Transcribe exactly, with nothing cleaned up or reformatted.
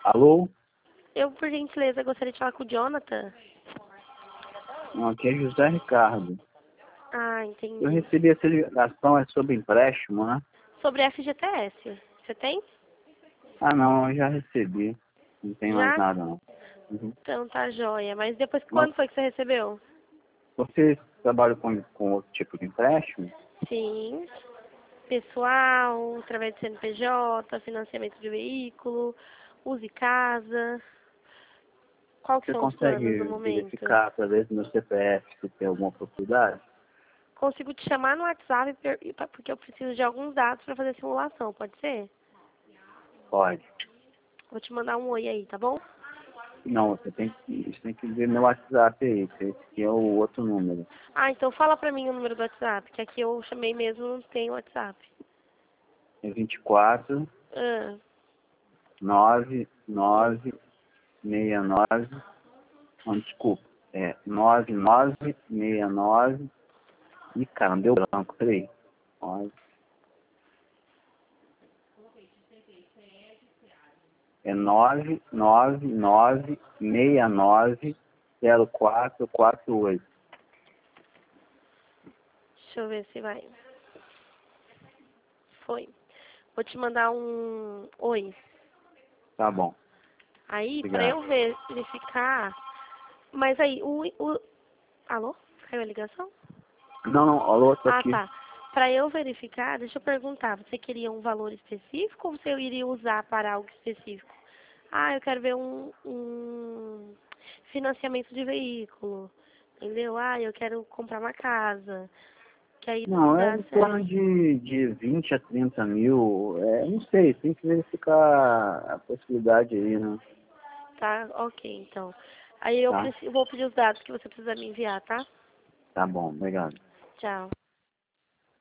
Alô? Eu, por gentileza, gostaria de falar com o Jonathan. Não, aqui é José Ricardo. Ah, Eu entendi. recebi essa ligação, é sobre empréstimo, né? Sobre F G T S. Você tem? Ah, não, eu já recebi. Não tem mais Já? nada, não. Uhum. Então tá joia. Mas depois, Mas quando foi que você recebeu? você trabalha com, com outro tipo de empréstimo? Sim. Pessoal, através de C N P J, financiamento de veículo, use casa. Qual que Você são os planos consegue no momento? verificar através do meu C P F se tem alguma propriedade? Consigo te chamar no WhatsApp per- porque eu preciso de alguns dados para fazer a simulação, pode ser? Pode. Vou te mandar um oi aí, tá bom? Não, você tem que, você tem que ver meu WhatsApp aí, que esse aqui é o outro número. Ah, então fala pra mim o número do WhatsApp, que aqui eu chamei mesmo, não tem WhatsApp. É vinte e quatro, Ah, nove nove seis nove. Não, desculpa. É nove nove seis nove. Ih, cara, não deu branco, peraí. Nove. É nove nove nove seis nove zero quatro quatro oito. deixa eu ver se vai. Foi. Vou te mandar um oi. Tá bom, Aí, pra obrigado. eu ver- verificar. Mas aí, o, o. Alô? Caiu a ligação? Não, não, alô, tô Ah, aqui. tá. Pra eu verificar, deixa eu perguntar, você queria um valor específico ou você iria usar para algo específico? Ah, eu quero ver um, um financiamento de veículo, entendeu? Ah, eu quero comprar uma casa, que aí Não, é dá em torno certo. de, de vinte a trinta mil. É, não sei, tem que verificar a possibilidade aí, né? Tá, ok, então. Aí eu Tá? preciso, vou pedir os dados que você precisa me enviar, tá? Tá bom, obrigado. Tchau.